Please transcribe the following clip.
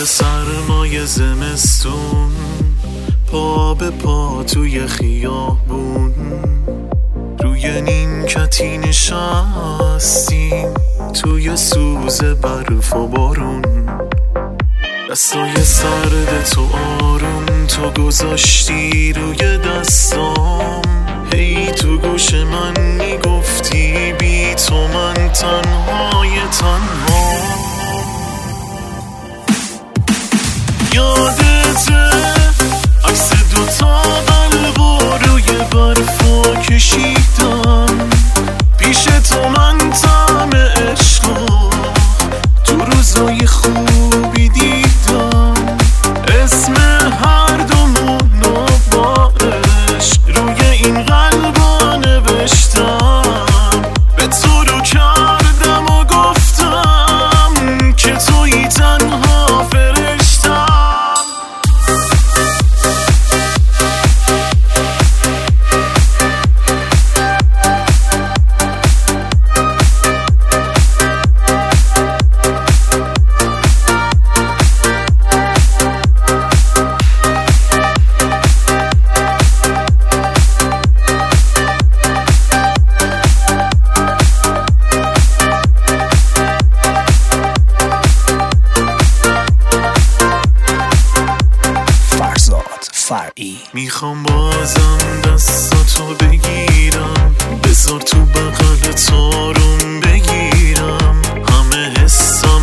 سرمای زمستون، پا به پا توی خیابون، روی نیمکتی نشستیم توی سوز برف و بارون. دستای سرد تو آروم تو گذاشتی روی دستام، هی تو گوش من میگفتی بی تو من تنهای تنها. یادته عکس دوتا قلبو روی برفا کشیدم، پیش تو من طعم عشقو تو روزای خوبی دیدم، اسم هر دومونو با عشق روی این قلبا نوشتم، به تو رو کردم و گفتم که تویی تنها فرشتم. میخوام بازم دستاتو بگیرم، بذار تو بغل تارم بگیرم، همه حسا